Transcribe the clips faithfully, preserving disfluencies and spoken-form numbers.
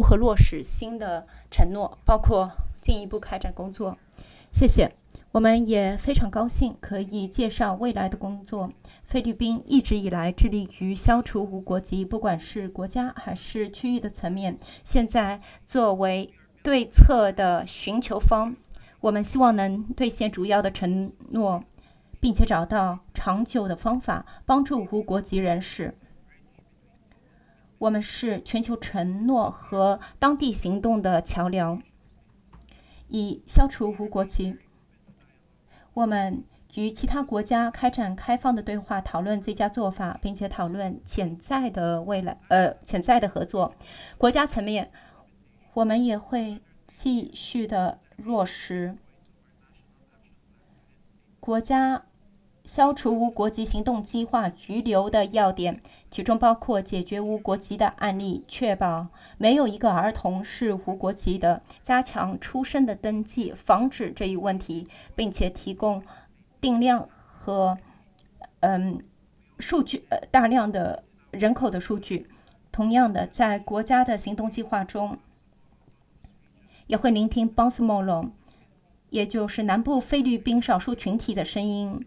何落实新的承诺，包括进一步开展工作。谢谢。我们也非常高兴可以介绍未来的工作。菲律宾一直以来致力于消除无国籍，不管是国家还是区域的层面。现在作为对策的寻求方，我们希望能兑现主要的承诺，并且找到长久的方法，帮助无国籍人士。我们是全球承诺和当地行动的桥梁，以消除无国籍。我们与其他国家开展开放的对话，讨论最佳做法，并且讨论潜在的未来呃潜在的合作。国家层面，我们也会继续的落实国家消除无国籍行动计划遗留的要点，其中包括解决无国籍的案例，确保没有一个儿童是无国籍的，加强出生的登记，防止这一问题，并且提供定量和嗯数据呃大量的人口的数据。同样的，在国家的行动计划中，也会聆听 Bangsamoro， 也就是南部菲律宾少数群体的声音。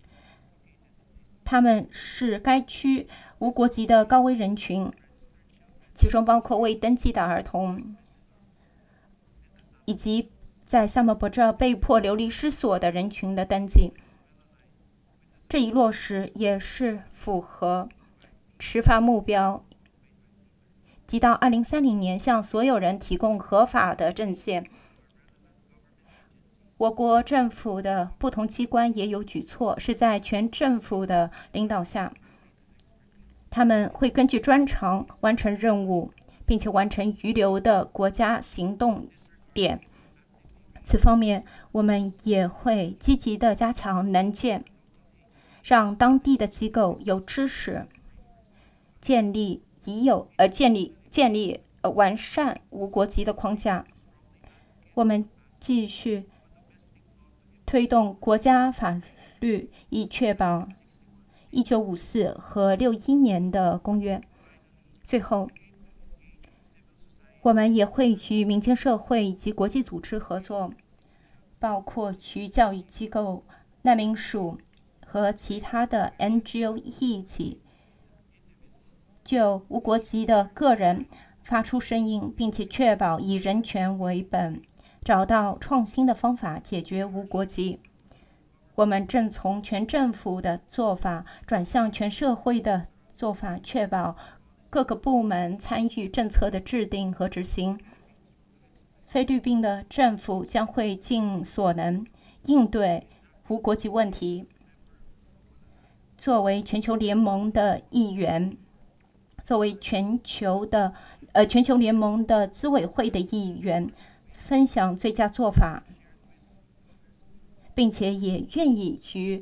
他们是该区无国籍的高危人群，其中包括未登记的儿童，以及在萨摩伯这被迫流离失所的人群的登记。这一落实也是符合持法目标，即到二零三零年向所有人提供合法的证件。我国政府的不同机关也有举措，是在全政府的领导下，他们会根据专长完成任务，并且完成余留的国家行动点。此方面，我们也会积极地加强能见，让当地的机构有知识，建立已有呃建立建立呃完善无国籍的框架。我们继续推动国家法律，以确保一九五四和六一年的公约。最后，我们也会与民间社会以及国际组织合作，包括与教育机构、难民署和其他的 N G O 一起，就无国籍的个人发出声音，并且确保以人权为本，找到创新的方法解决无国籍。我们正从全政府的做法转向全社会的做法，确保各个部门参与政策的制定和执行。菲律宾的政府将会尽所能应对无国籍问题。作为全球联盟的一员，作为全球的呃全球联盟的资委会的一员，分享最佳做法，并且也愿意与